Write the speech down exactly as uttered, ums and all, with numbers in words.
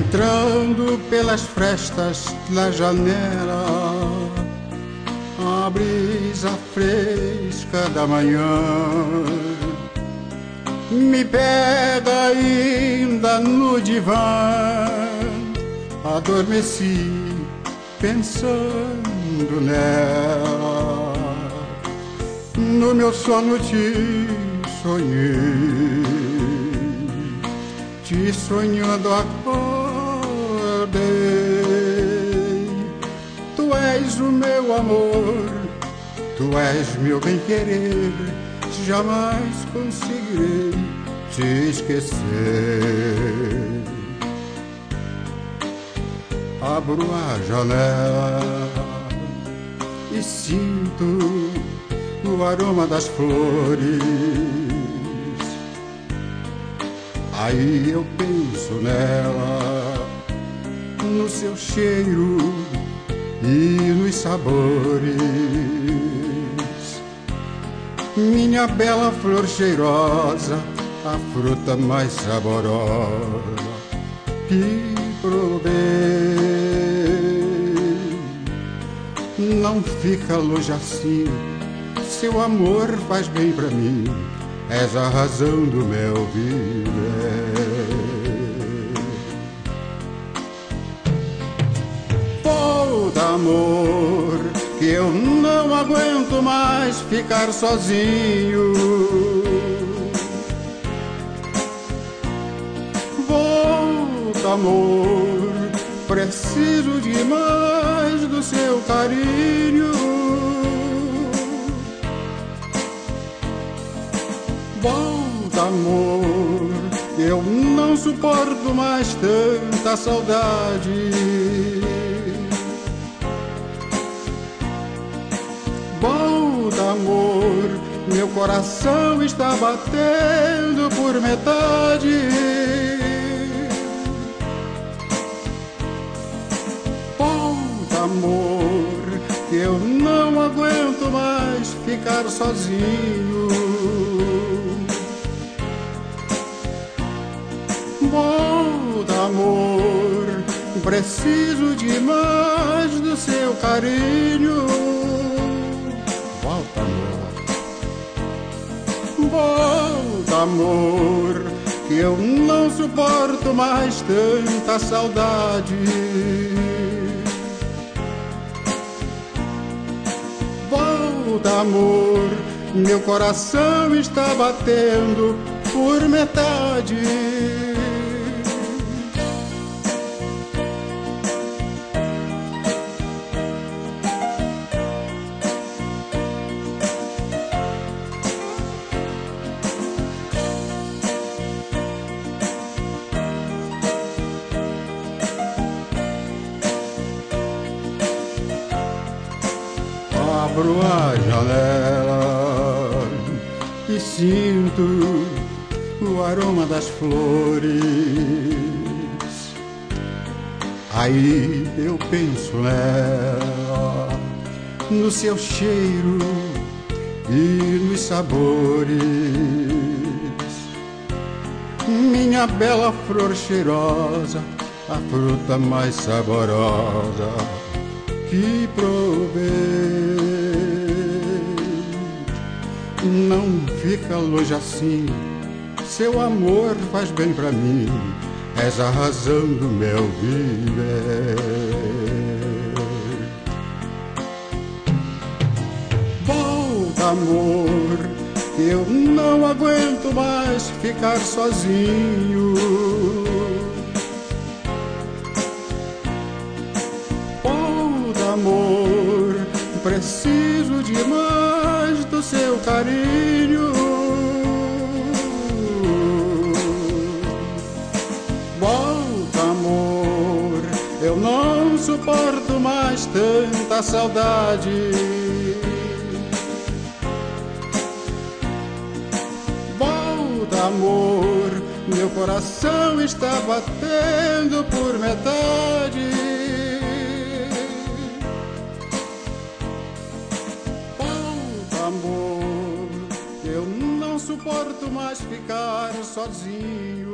entrando pelas frestas da janela, a brisa fresca da manhã me pega ainda no divã. Adormeci pensando nela, no meu sono te sonhei, te sonhando acordei. Tu és o meu amor, tu és meu bem-querer, jamais conseguirei te esquecer. Abro a janela e sinto o aroma das flores. Aí eu penso nela, no seu cheiro e nos sabores. Minha bela flor cheirosa, a fruta mais saborosa que provei. Não fica longe assim, seu amor faz bem pra mim, és a razão do meu viver. Vou dar amor, que eu não aguento mais ficar sozinho. Volta, amor, preciso demais do seu carinho. Volta, amor, eu não suporto mais tanta saudade. Volta, amor, meu coração está batendo por metade. Volta, amor, que eu não aguento mais ficar sozinho. Volta, amor, preciso demais do seu carinho. Volta, amor, volta, amor, que eu não suporto mais tanta saudade. Volta, amor, meu coração está batendo por metade. Abro a janela e sinto o aroma das flores. Aí eu penso nela, no seu cheiro e nos sabores. Minha bela flor cheirosa, a fruta mais saborosa que provei. Não fica longe assim, seu amor faz bem pra mim, és a razão do meu viver. Volta, amor, que eu não aguento mais ficar sozinho. Volta, amor, preciso demais do seu carinho. Volta, amor, eu não suporto mais tanta saudade. Volta, amor, meu coração está batendo por metade. Volta, amor, eu não suporto mais ficar sozinho.